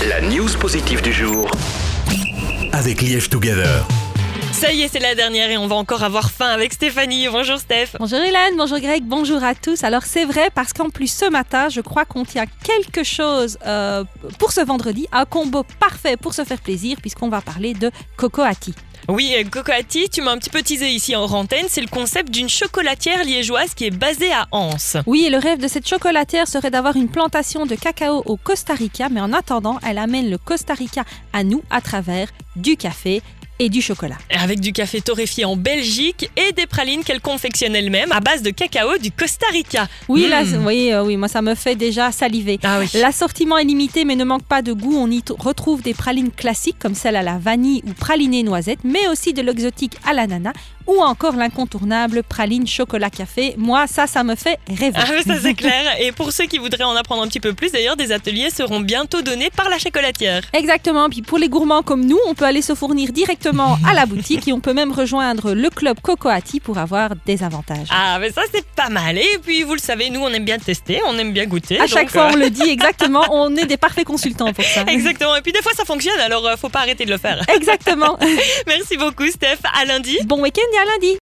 La news positive du jour avec Liège Together. Ça y est, c'est la dernière et on va encore avoir faim avec Stéphanie. Bonjour Steph. Bonjour Hélène, bonjour Greg, bonjour à tous. Alors c'est vrai parce qu'en plus ce matin, je crois qu'on tient quelque chose pour ce vendredi, un combo parfait pour se faire plaisir puisqu'on va parler de Cocoati. Oui, Cocoati, tu m'as un petit peu teasé ici en antenne, c'est le concept d'une chocolatière liégeoise qui est basée à Anse. Oui, et le rêve de cette chocolatière serait d'avoir une plantation de cacao au Costa Rica, mais en attendant, elle amène le Costa Rica à nous à travers du café et du chocolat. Avec du café torréfié en Belgique et des pralines qu'elle confectionne elle-même à base de cacao du Costa Rica. Oui, là, oui, moi ça me fait déjà saliver. Ah oui. L'assortiment est limité mais ne manque pas de goût. On y retrouve des pralines classiques comme celle à la vanille ou pralinée noisette, mais aussi de l'exotique à l'ananas ou encore l'incontournable praline chocolat café. Moi, ça me fait rêver. Ah ça c'est clair. Et pour ceux qui voudraient en apprendre un petit peu plus, d'ailleurs, des ateliers seront bientôt donnés par la chocolatière. Exactement. Puis pour les gourmands comme nous, on peut aller se fournir directement à la boutique et on peut même rejoindre le club Cocoati pour avoir des avantages. Ah mais ça c'est pas mal. Et puis vous le savez, nous on aime bien tester, on aime bien goûter. À chaque fois on le dit exactement, on est des parfaits consultants pour ça. Exactement. Et puis des fois ça fonctionne, alors faut pas arrêter de le faire. Exactement. Merci beaucoup Steph. À lundi. Bon week-end et à lundi.